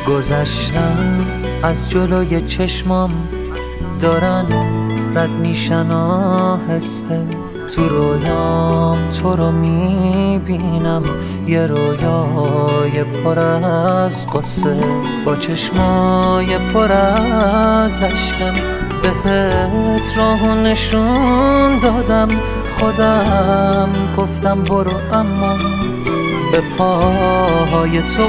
گذشتم از جلوی چشمام دارن رد میشن آهسته، تو رویام تو رو میبینم، یه رویای پر از قصه، با چشمای پر از اشکم بهت راهو نشون دادم، خودم گفتم برو اما به پاهای تو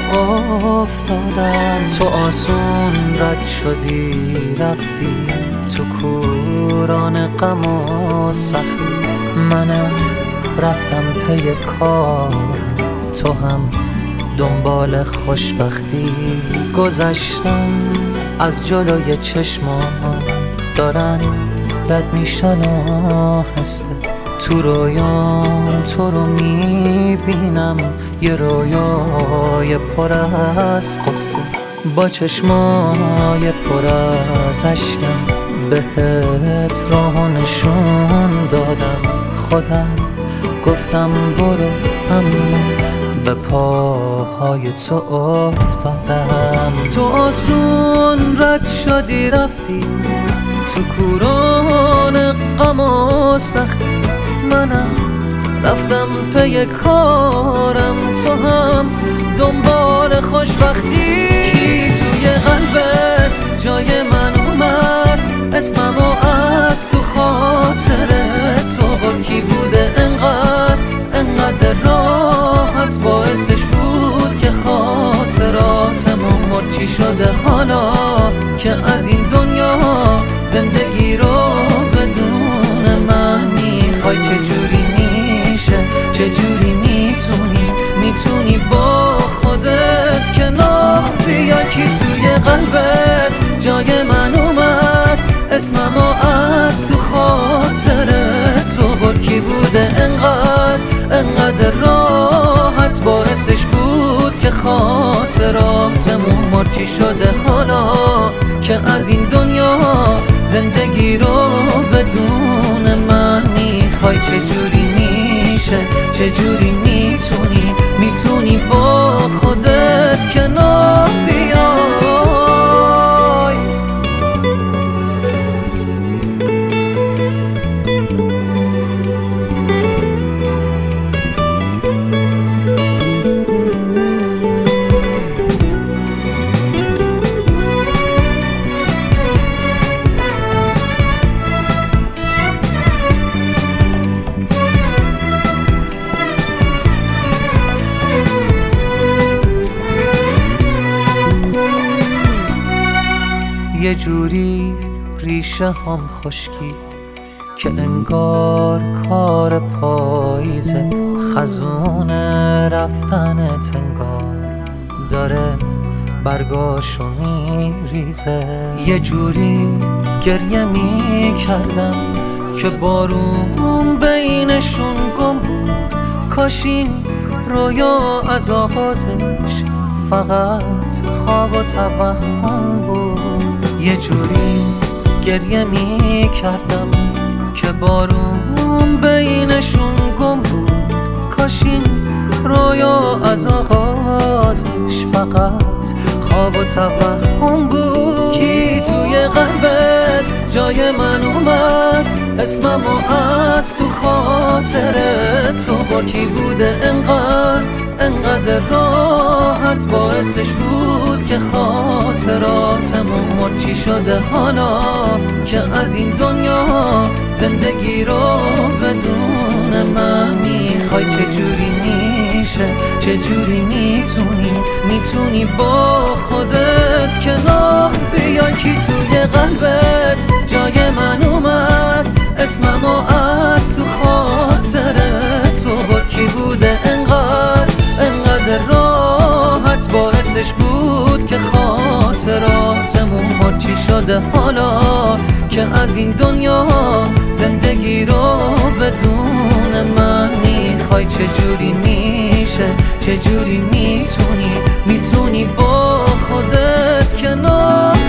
افتادم. تو آسون رد شدی رفتی تو کوران غم و سختی، منم رفتم پی کارم، تو هم دنبال خوشبختی. گذشتم از جلوی چشمام دارن رد میشن آهسته، تو رویام تو رو میبینم، یه رویای پر از قصه، با چشمای پر از اشکم بهت راهو نشون دادم، خودم گفتم برو اما به پاهای تو افتادم. تو آسون رد شدی رفتی تو کوران غم و سختی، منم رفتم پی کارم، تو هم دنبال خوشبختی. کی توی قلبت جای من اومد، اسممو از تو خاطره تو بر، کی بوده انقدر راحت باعثش بود که خاطراتمو مر. چی شده حالا که از این دنیا زندگی رو بدون من میخوای؟ چجوری میشه، چجوری میتونی با خودت کنار بیای؟ کی توی قلبت جای من اومد، اسممو از تو خاطره تو بر، کی بوده انقدر راحت باعثش بود که خاطراتمون مر. چی شده حالا که از این دنیا زندگی رو بدون من میخوای؟ چجوری میشه، چجوری میتونی با خودت کنار بیای؟ یه جوری ریشه هم خشکید که انگار کار پاییزه، خزون رفتنت انگار داره برگاشو میریزه. یه جوری گریه میکردم که بارون بینشون گم بود، کاش این رویا از آغازش فقط خواب و توهم بود. یه جوری گریه میکردم که بارون بینشون گم بود، کاش این رویا از آغازش فقط خواب و توهم بود. کی توی قلبت جای من اومد، اسممو از تو خاطره تو بر، کی بوده انقدر راحت باعثش بود که خاطراتمون مر. چی شده حالا که از این دنیا زندگی رو بدون من میخوای؟ چجوری میشه، چجوری میتونی با خودت کنار بیای؟ کی توی قلبت جای من اومد، اسممو از تو خاطره تو بر، کی بوده انقدر راحت باعثش بود که خاطراتمون مر. چی شده حالا که از این دنیا زندگی رو بدون من میخوای؟ چجوری میشه، چجوری میتونی با خودت کنار